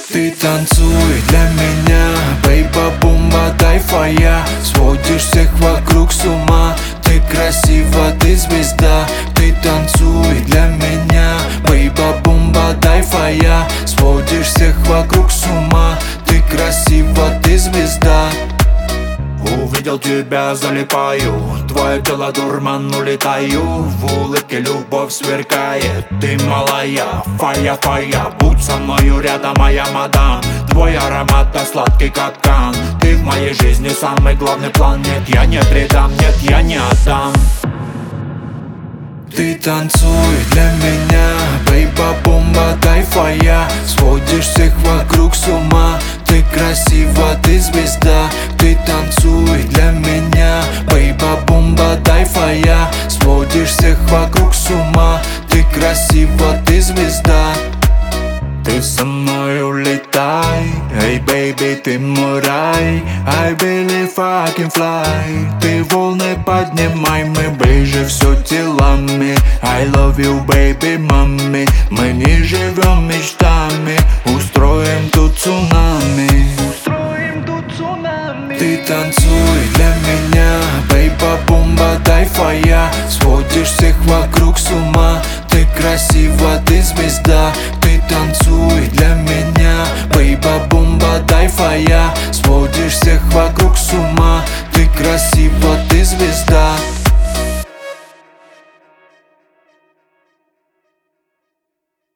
Ты танцуй для меня, бейба-бумба, тайфая. Сводишь всех вокруг с ума. Ты красива, ты звезда. Ты танцуй для меня, бейба-бумба, тайфая. Сводишь всех вокруг с ума. Ты красива, ты звезда. Увидел тебя, залипаю. Твое тело дурман, улетаю. В улыбке любовь сверкает. Ты малая, фая-фая. Будь со мною рядом, моя мадам. Твой аромат так сладкий, как кан. Ты в моей жизни самый главный план. Нет, я не предам, нет, я не отдам. Ты танцуй для меня, бейба-бомба, тайфая. Сводишь всех вокруг с ума. Ты красива, ты звезда. Ты танцуй для меня, бейба-бомба, тайфая. Сводишь всех вокруг с ума. Ты красива, ты звезда. Ты со мной улетай, эй, бейби, ты мой рай. I believe I can fly. Ты волны поднимай, мы ближе все телами. I love you, baby, мами. Мы не живем мечтами, устроим тут цунами. Ты танцуй для меня, бейба-бомба, тайфая. Сводишь всех вокруг с ума. Ты красива, ты звезда. Ты танцуй для меня.